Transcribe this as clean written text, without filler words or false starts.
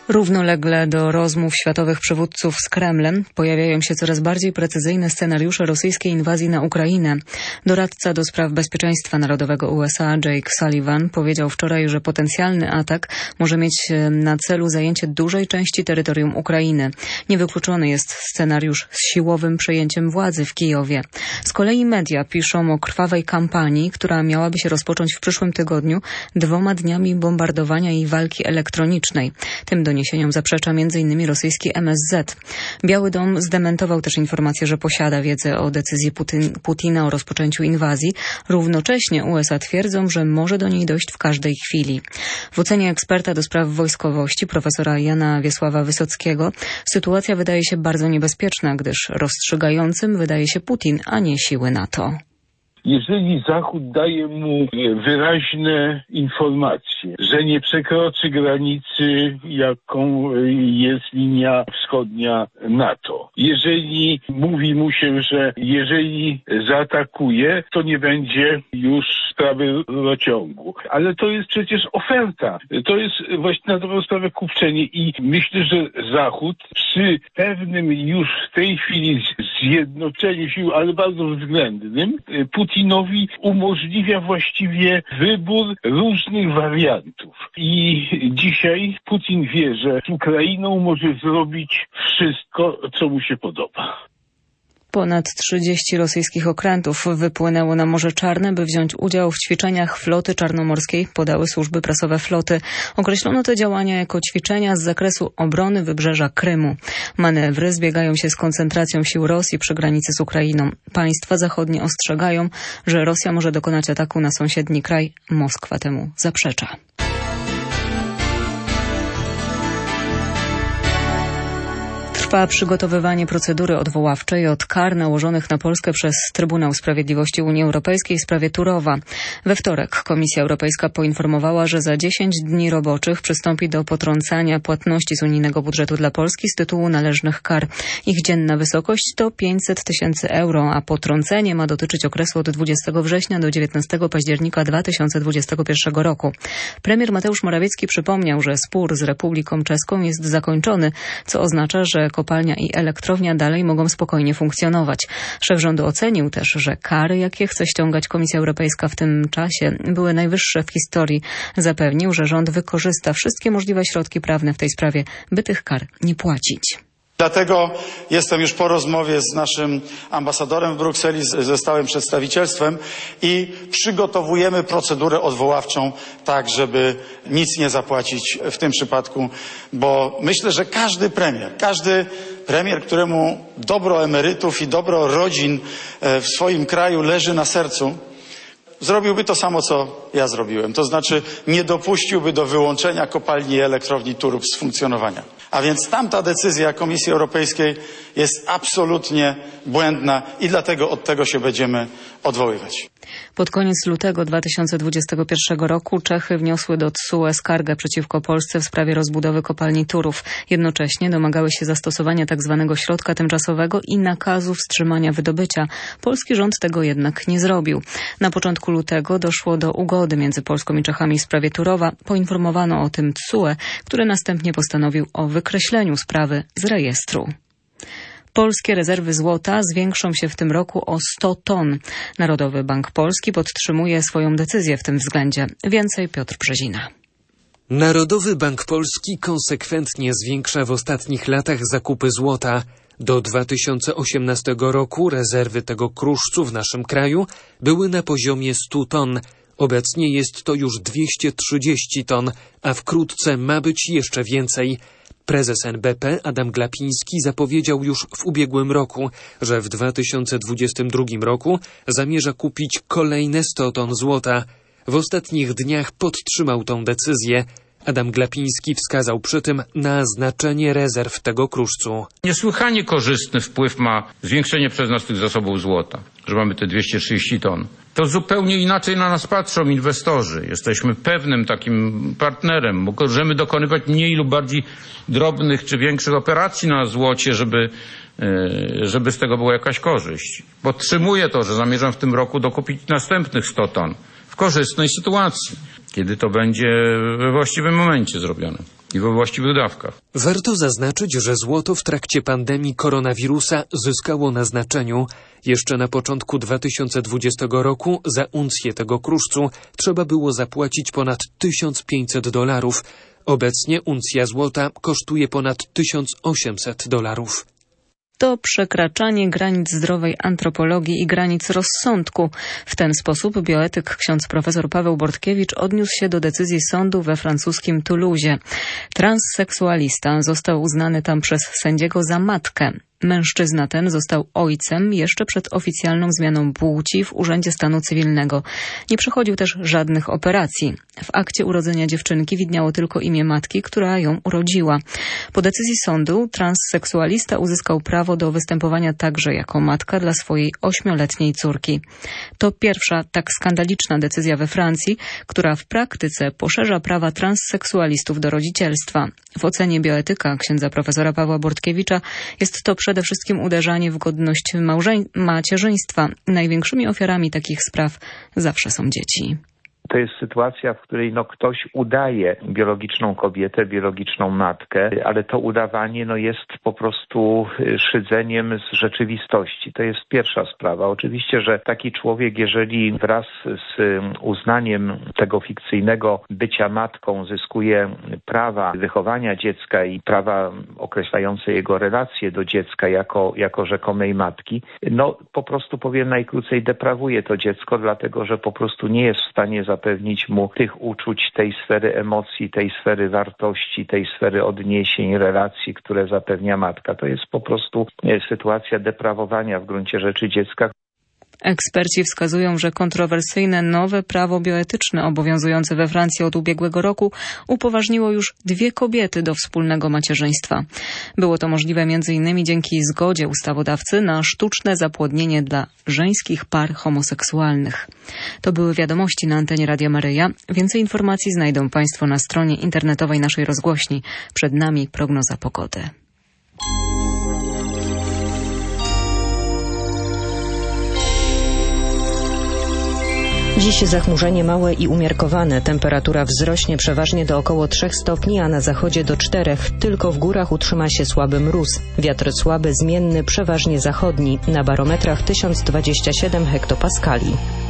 Równolegle do rozmów światowych przywódców z Kremlem pojawiają się coraz bardziej precyzyjne scenariusze rosyjskiej inwazji na Ukrainę. Doradca do spraw bezpieczeństwa narodowego USA Jake Sullivan powiedział wczoraj, że potencjalny atak może mieć na celu zajęcie dużej części terytorium Ukrainy. Niewykluczony jest scenariusz z siłowym przejęciem władzy w Kijowie. Z kolei media piszą o krwawej kampanii, która miałaby się rozpocząć w przyszłym tygodniu 2 dniami bombardowania i walki elektronicznej. Tym doniesieniom zaprzecza m.in. rosyjski MSZ. Biały Dom zdementował też informację, że posiada wiedzę o decyzji Putina o rozpoczęciu inwazji. Równocześnie USA twierdzą, że może do niej dojść w każdej chwili. W ocenie eksperta do spraw wojskowości, profesora Jana Wiesława Wysockiego, sytuacja wydaje się bardzo niebezpieczna, gdyż rozstrzygającym wydaje się Putin, a nie siły NATO. Jeżeli Zachód daje mu wyraźne informacje, że nie przekroczy granicy, jaką jest linia wschodnia NATO, jeżeli mówi mu się, że jeżeli zaatakuje, to nie będzie już sprawy rurociągu. Ale to jest przecież oferta. To jest właśnie na dobrą sprawę kupczenie i myślę, że Zachód przy pewnym już w tej chwili zjednoczeniu sił, ale bardzo względnym, Putinowi umożliwia właściwie wybór różnych wariantów. I dzisiaj Putin wie, że z Ukrainą może zrobić wszystko, co mu się podoba. Ponad 30 rosyjskich okrętów wypłynęło na Morze Czarne, by wziąć udział w ćwiczeniach floty czarnomorskiej, podały służby prasowe floty. Określono te działania jako ćwiczenia z zakresu obrony wybrzeża Krymu. Manewry zbiegają się z koncentracją sił Rosji przy granicy z Ukrainą. Państwa zachodnie ostrzegają, że Rosja może dokonać ataku na sąsiedni kraj. Moskwa temu zaprzecza. Trwa przygotowywanie procedury odwoławczej od kar nałożonych na Polskę przez Trybunał Sprawiedliwości Unii Europejskiej w sprawie Turowa. We wtorek Komisja Europejska poinformowała, że za 10 dni roboczych przystąpi do potrącania płatności z unijnego budżetu dla Polski z tytułu należnych kar. Ich dzienna wysokość to 500 000 euro, a potrącenie ma dotyczyć okresu od 20 września do 19 października 2021 roku. Premier Mateusz Morawiecki przypomniał, że spór z Republiką Czeską jest zakończony, co oznacza, że kopalnia i elektrownia dalej mogą spokojnie funkcjonować. Szef rządu ocenił też, że kary, jakie chce ściągać Komisja Europejska w tym czasie, były najwyższe w historii. Zapewnił, że rząd wykorzysta wszystkie możliwe środki prawne w tej sprawie, by tych kar nie płacić. Dlatego jestem już po rozmowie z naszym ambasadorem w Brukseli, ze stałym przedstawicielstwem i przygotowujemy procedurę odwoławczą tak, żeby nic nie zapłacić w tym przypadku, bo myślę, że każdy premier, któremu dobro emerytów i dobro rodzin w swoim kraju leży na sercu, zrobiłby to samo, co ja zrobiłem. To znaczy nie dopuściłby do wyłączenia kopalni i elektrowni Turów z funkcjonowania. A więc tamta decyzja Komisji Europejskiej jest absolutnie błędna i dlatego od tego się będziemy odwoływać. Pod koniec lutego 2021 roku Czechy wniosły do TSUE skargę przeciwko Polsce w sprawie rozbudowy kopalni Turów. Jednocześnie domagały się zastosowania tzw. środka tymczasowego i nakazu wstrzymania wydobycia. Polski rząd tego jednak nie zrobił. Na początku lutego doszło do ugody między Polską i Czechami w sprawie Turowa. Poinformowano o tym TSUE, który następnie postanowił o wykreśleniu sprawy z rejestru. Polskie rezerwy złota zwiększą się w tym roku o 100 ton. Narodowy Bank Polski podtrzymuje swoją decyzję w tym względzie. Więcej Piotr Brzezina. Narodowy Bank Polski konsekwentnie zwiększa w ostatnich latach zakupy złota. Do 2018 roku rezerwy tego kruszcu w naszym kraju były na poziomie 100 ton. Obecnie jest to już 230 ton, a wkrótce ma być jeszcze więcej. Prezes NBP Adam Glapiński zapowiedział już w ubiegłym roku, że w 2022 roku zamierza kupić kolejne 100 ton złota. W ostatnich dniach podtrzymał tą decyzję. Adam Glapiński wskazał przy tym na znaczenie rezerw tego kruszcu. Niesłychanie korzystny wpływ ma zwiększenie przez nas tych zasobów złota, że mamy te 230 ton. To zupełnie inaczej na nas patrzą inwestorzy. Jesteśmy pewnym takim partnerem. Możemy dokonywać mniej lub bardziej drobnych czy większych operacji na złocie, żeby z tego była jakaś korzyść. Podtrzymuję to, że zamierzam w tym roku dokupić następnych 100 ton. w korzystnej sytuacji, kiedy to będzie we właściwym momencie zrobione i we właściwych dawkach. Warto zaznaczyć, że złoto w trakcie pandemii koronawirusa zyskało na znaczeniu. Jeszcze na początku 2020 roku za uncję tego kruszcu trzeba było zapłacić ponad $1500. Obecnie uncja złota kosztuje ponad $1800. To przekraczanie granic zdrowej antropologii i granic rozsądku. W ten sposób bioetyk ksiądz profesor Paweł Bortkiewicz odniósł się do decyzji sądu we francuskim Toulousie. Transseksualista został uznany tam przez sędziego za matkę. Mężczyzna ten został ojcem jeszcze przed oficjalną zmianą płci w Urzędzie Stanu Cywilnego. Nie przechodził też żadnych operacji. W akcie urodzenia dziewczynki widniało tylko imię matki, która ją urodziła. Po decyzji sądu transseksualista uzyskał prawo do występowania także jako matka dla swojej 8-letniej córki. To pierwsza tak skandaliczna decyzja we Francji, która w praktyce poszerza prawa transseksualistów do rodzicielstwa. W ocenie bioetyka księdza profesora Pawła Bortkiewicza jest to przede wszystkim uderzanie w godność macierzyństwa. Największymi ofiarami takich spraw zawsze są dzieci. To jest sytuacja, w której ktoś udaje biologiczną kobietę, biologiczną matkę, ale to udawanie jest po prostu szydzeniem z rzeczywistości. To jest pierwsza sprawa. Oczywiście, że taki człowiek, jeżeli wraz z uznaniem tego fikcyjnego bycia matką zyskuje prawa wychowania dziecka i prawa określające jego relacje do dziecka jako rzekomej matki, po prostu powiem najkrócej, deprawuje to dziecko, dlatego że po prostu nie jest w stanie zapewnić mu tych uczuć, tej sfery emocji, tej sfery wartości, tej sfery odniesień, relacji, które zapewnia matka. To jest po prostu sytuacja deprawowania w gruncie rzeczy dziecka. Eksperci wskazują, że kontrowersyjne nowe prawo bioetyczne obowiązujące we Francji od ubiegłego roku upoważniło już 2 kobiety do wspólnego macierzyństwa. Było to możliwe m.in. dzięki zgodzie ustawodawcy na sztuczne zapłodnienie dla żeńskich par homoseksualnych. To były wiadomości na antenie Radia Maryja. Więcej informacji znajdą Państwo na stronie internetowej naszej rozgłośni. Przed nami prognoza pogody. Dziś zachmurzenie małe i umiarkowane. Temperatura wzrośnie przeważnie do około 3 stopni, a na zachodzie do 4. Tylko w górach utrzyma się słaby mróz. Wiatr słaby, zmienny, przeważnie zachodni. Na barometrach 1027 hektopaskali.